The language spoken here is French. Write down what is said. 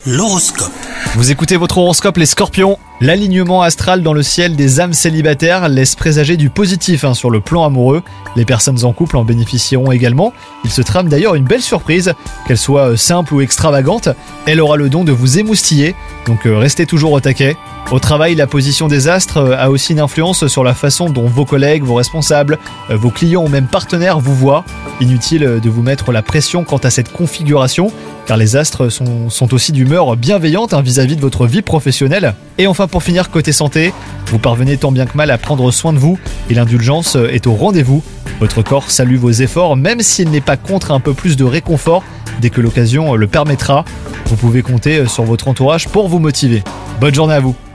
L'horoscope. Vous écoutez votre horoscope les Scorpions. L'alignement astral dans le ciel des âmes célibataires laisse présager du positif sur le plan amoureux. Les personnes en couple en bénéficieront également. Il se trame d'ailleurs une belle surprise, qu'elle soit simple ou extravagante. Elle aura le don de vous émoustiller, donc restez toujours au taquet. Au travail, la position des astres a aussi une influence sur la façon dont vos collègues, vos responsables, vos clients ou même partenaires vous voient. Inutile de vous mettre la pression quant à cette configuration, car les astres sont aussi d'humeur bienveillante vis-à-vis de votre vie professionnelle. Et enfin, pour finir, côté santé, vous parvenez tant bien que mal à prendre soin de vous et l'indulgence est au rendez-vous. Votre corps salue vos efforts, même s'il n'est pas contre un peu plus de réconfort dès que l'occasion le permettra. Vous pouvez compter sur votre entourage pour vous motiver. Bonne journée à vous.